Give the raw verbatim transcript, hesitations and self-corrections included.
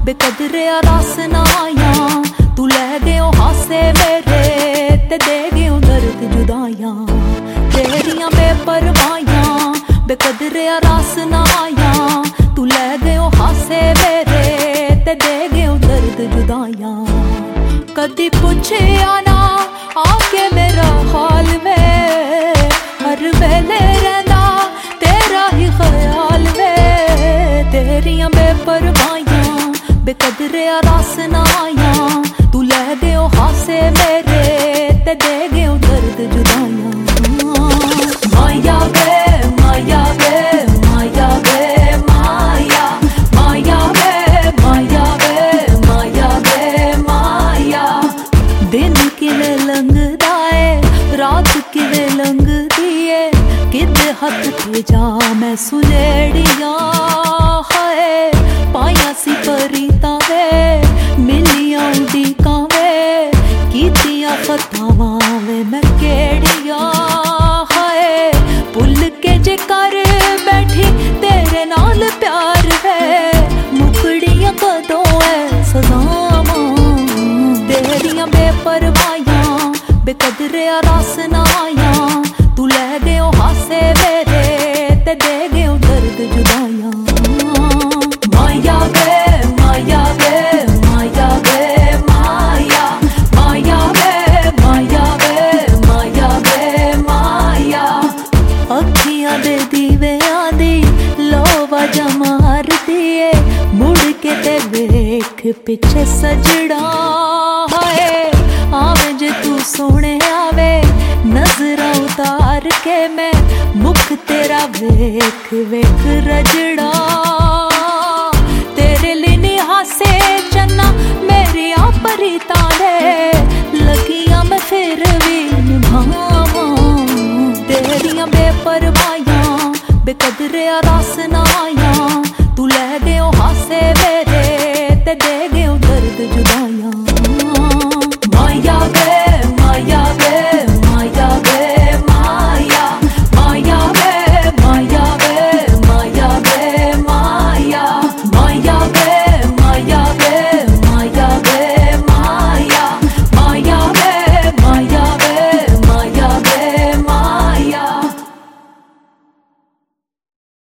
बेकदरे रस नाया तू लै गयो हासे मेरे ते दे गयो दर्द जुदाइयां तेरियां बेपरवाहियां बेकदरे रस नाया तू लै गयो हासे मेरे ते दे गयो दर्द जुदाइयां कदी पुछया ना आके मेरा हाल वे हर वेले रहंदा तेरा ही ख्याल वे तेरियां बेपरवाहियां बेकदरे रस नाया तू लै गयो हासे मेरे ते दे गयो दर्द जुदाइयां माया वे माया वे माया वे माया माया वे माया वे माया वे माया दिन किवे लंघदा है रात किवे लंघदी है किदे हथ ते जा मैं सुलेड़िया है पाया सी परीता वे मिलिया दी कावे कीतिया फतावा वे मैं केड़िया है भुल के जे कर बैठी तेरे नाल प्यार है मुकड़िया कदों है सजावां तेरियां बेपरवाहियां बेकदरे रस नाया तू लै गयो हासे मेरे ते दे गयो दर्द जुदाइयां माया वे माया वे माया वे माया माया वे माया वे माया वे माया अखियां दे दीवे आंदी लोवा जमार दिए मुड़ के ते वेख पिछे सजड़ा है आवे जे तू सोने आवे नजरा उतार के मैं मुख तेरा वेख वेख रजड़ा तेरे लिए हासे चन्ना मेरी आपरीता रे लगियां मैं फिर भी निभावां तेरियां बेपरवाहियां बेकदरे रस नाया